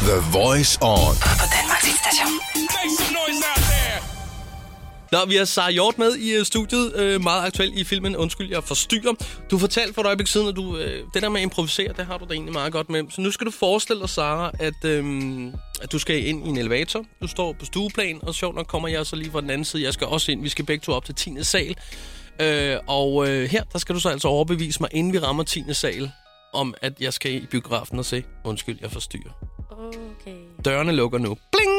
The Voice On. På Danmarks station. Nå, vi har Sara Hjort med i studiet, meget aktuel i filmen Undskyld, jeg forstyrrer. Du fortalte for et øjeblik siden, at du, det der med at improvisere, det har du da egentlig meget godt med. Så nu skal du forestille dig, Sara, at du skal ind i en elevator. Du står på stueplan, og sjovt nok kommer jeg så lige fra den anden side. Jeg skal også ind. Vi skal begge to op til 10. sal. Her, der skal du så altså overbevise mig, inden vi rammer 10. sal, om at jeg skal i biografen og se Undskyld, jeg forstyrrer. Okay. Dørene lukker nu. Bling!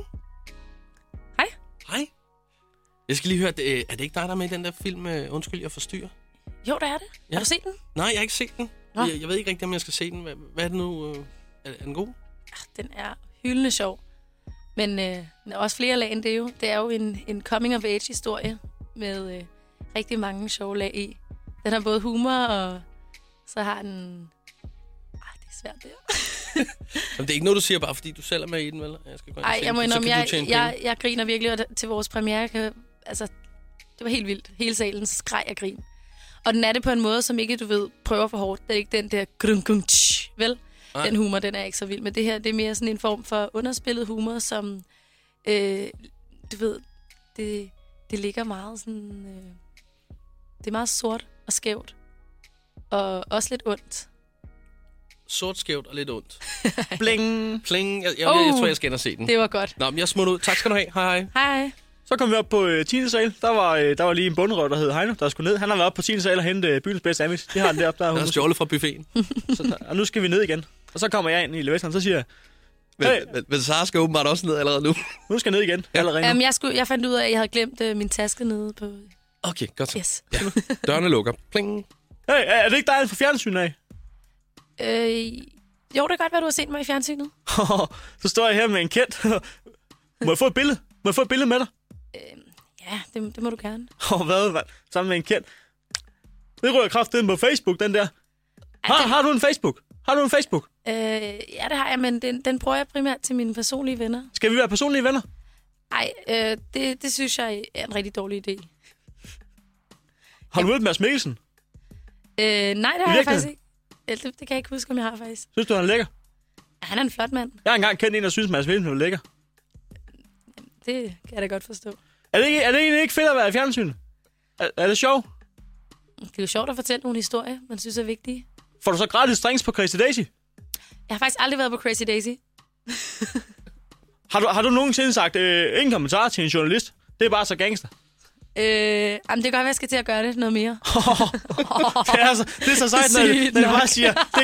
Hej. Hej. Jeg skal lige høre, er det ikke dig, der er med i den der film, Undskyld, jeg forstyrrer? Jo, der er det. Ja. Har du set den? Nej, jeg har ikke set den. Jeg ved ikke rigtig, om jeg skal se den. Hvad er det nu? Er den god? Den er hyldende sjov. Men der er også flere lag end det jo. Det er jo en coming-of-age-historie med rigtig mange sjove lag i. Den har både humor, og så har den... det er svært, det her. Jamen, det er ikke noget, du siger, bare fordi du selv er med i den, vel? Jeg må indrømme, jeg griner virkelig, og til vores premiere, det var helt vildt. Hele salen skreg af grin. Og den er det på en måde, som ikke, du ved, prøver for hårdt. Det er ikke den der vel? Nej. Den humor, den er ikke så vild. Men det her, det er mere sådan en form for underspillet humor, som, du ved, det ligger meget sådan... det er meget sort og skævt. Og også lidt ondt. Sort, skævt og lidt ondt. Bling. Pling. Jeg tror, jeg skal ind og se den. Det var godt. Nå, men jeg smutter ud. Tak skal du have. Hej. Hej. Så kom vi op på 10. sal. Der var lige en bundrøv, der hed Heino, der skulle ned. Han har været op på 10. sal og hentet byens bedste sandwich. Det har han deroppe. Han har stjålet fra buffeten. Og nu skal vi ned igen. Og så kommer jeg ind i elevatoren, så siger jeg... Men Sara skal åbenbart også ned allerede nu. Nu skal jeg ned igen. Allerede nu. Jeg fandt ud af, at jeg havde glemt min taske nede på... Okay, godt så. Yes. Ja. Dørene lukker. Pling. Hey, er det ikke dig fra fjernsynet af? Jo, det er godt, hvad du har set mig i fjernsynet. Så står jeg her med en kendt. Må jeg få et billede? Må jeg få et billede med dig? Ja, det må du gerne. Hvad, mand? Sammen med en kendt. Det ryger kraftigt på Facebook, den der. Har du en Facebook? Har du en Facebook? Ja, det har jeg, men den bruger jeg primært til mine personlige venner. Skal vi være personlige venner? Nej, det synes jeg er en rigtig dårlig idé. Har du mødt Mads Mikkelsen? Nej, det har jeg faktisk ikke. Det kan jeg ikke huske, om jeg har faktisk. Synes du, han er lækker? Han er en flot mand. Jeg har engang kendt en, der synes, Mads Mikkelsen er lækker. Det kan jeg da godt forstå. Er det egentlig ikke fedt at være i fjernsynet? Er det sjovt? Det er jo sjovt at fortælle nogle historier, man synes er vigtige. Får du så gratis drinks på Crazy Daisy? Jeg har faktisk aldrig været på Crazy Daisy. Har du nogensinde sagt ingen kommentar til en journalist? Det er bare så gangster. Jamen, det kan godt være, jeg skal til at gøre det noget mere. Det er så sejt, når jeg bare siger, det